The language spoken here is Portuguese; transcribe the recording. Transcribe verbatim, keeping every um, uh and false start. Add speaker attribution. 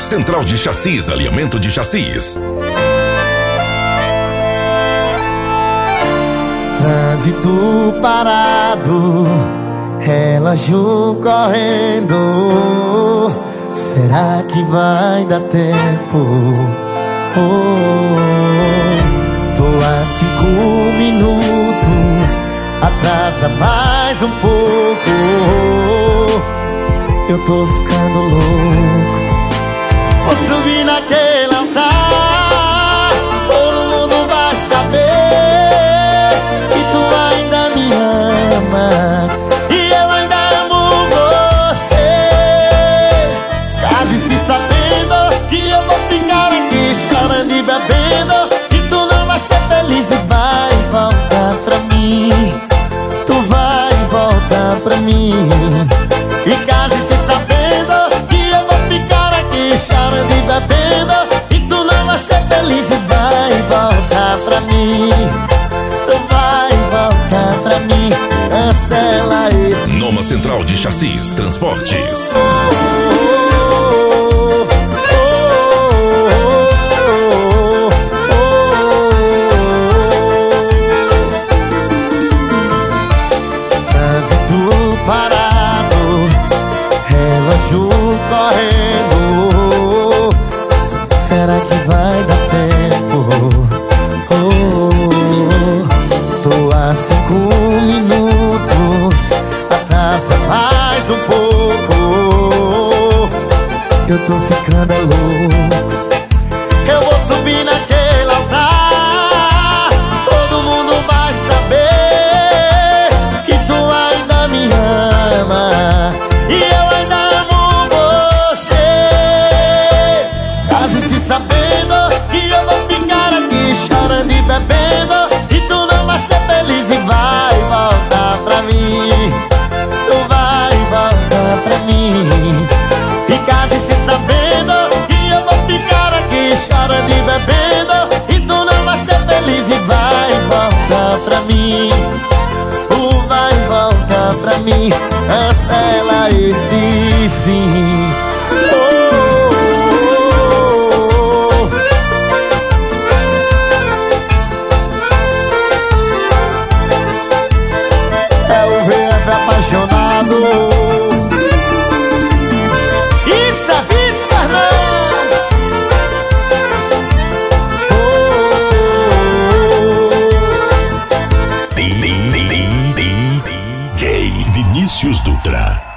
Speaker 1: Central de Chassis, alinhamento de chassis.
Speaker 2: Trânsito parado, relógio correndo. Será que vai dar tempo? Oh, tô a cinco minutos, atrasa mais um pouco. Eu tô ficando louco. Vou subir naquele altar, todo mundo vai saber que tu ainda me ama e eu ainda amo você. Quase se sabendo que eu vou ficar aqui chorando e bebendo, e tu não vai ser feliz e vai voltar pra mim. Tu vai voltar pra mim. E quase se sabendo que eu vou ficar aqui chorando e bebendo, e tu não vai ser feliz e vai voltar pra mim. Tu vai voltar pra mim. Cancela esse
Speaker 1: Noma Central de Chassis Transportes.
Speaker 2: Trânsito parado, relógio correndo. Será que vai dar tempo? Oh, tô a cinco minutos, atrasa mais um pouco. Eu tô ficando louco. Eu vou subir naquele altar, todo mundo vai saber que tu ainda me ama e eu ainda amo você. Quase se sabendo que eu vou ficar aqui chorando e bebendo, e tu não vai ser feliz e vai voltar pra mim. Tu vai voltar pra mim. E quase se sabendo que eu vou ficar aqui chorando e bebendo, e tu não vai ser feliz e vai voltar pra mim. Tu vai voltar pra mim. Cancela esse sim. Oh, oh, oh. É o V F apaixonado. Isso é Vitor Fernandes. Oh, oh, oh.
Speaker 1: D J Vinícius Dutra.